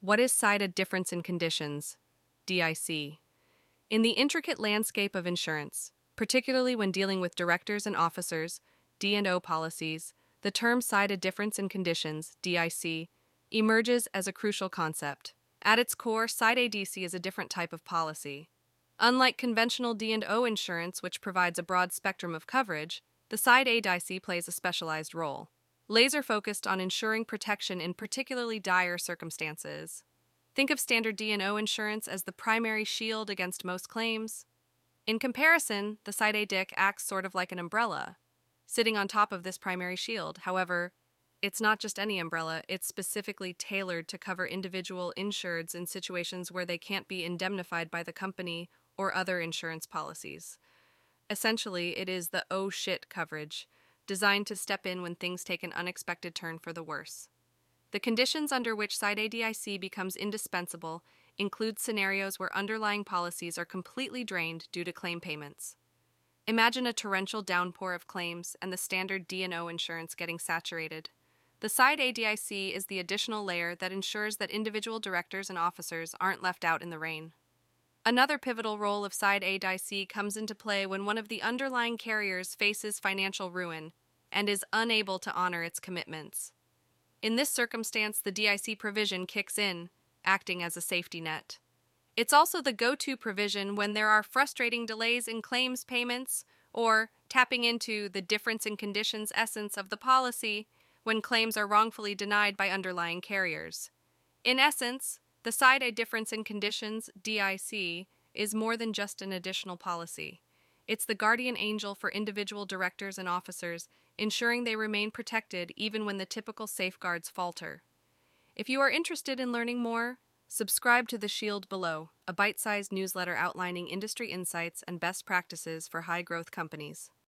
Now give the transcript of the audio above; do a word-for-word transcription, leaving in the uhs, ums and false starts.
What is Cited Difference in Conditions? D I C. In the intricate landscape of insurance, particularly when dealing with directors and officers, D and O policies, the term Cited Difference in Conditions, D I C, emerges as a crucial concept. At its core, Cide A D C is a different type of policy. Unlike conventional D and O insurance, which provides a broad spectrum of coverage, the Cide A D C plays a specialized role, laser-focused on ensuring protection in particularly dire circumstances. Think of standard D and O insurance as the primary shield against most claims. In comparison, the Cide A D C acts sort of like an umbrella, sitting on top of this primary shield. However, it's not just any umbrella, it's specifically tailored to cover individual insureds in situations where they can't be indemnified by the company or other insurance policies. Essentially, it is the oh shit coverage, designed to step in when things take an unexpected turn for the worse. The conditions under which Cide A D C becomes indispensable include scenarios where underlying policies are completely drained due to claim payments. Imagine a torrential downpour of claims and the standard D and O insurance getting saturated. The Cide A D C is the additional layer that ensures that individual directors and officers aren't left out in the rain. Another pivotal role of Cide A D C comes into play when one of the underlying carriers faces financial ruin and is unable to honor its commitments. In this circumstance, the D I C provision kicks in, acting as a safety net. It's also the go-to provision when there are frustrating delays in claims payments or tapping into the difference in conditions essence of the policy when claims are wrongfully denied by underlying carriers. In essence, the Cide A Difference in Conditions, D I C, is more than just an additional policy. It's the guardian angel for individual directors and officers, ensuring they remain protected even when the typical safeguards falter. If you are interested in learning more, subscribe to The Shield below, a bite-sized newsletter outlining industry insights and best practices for high-growth companies.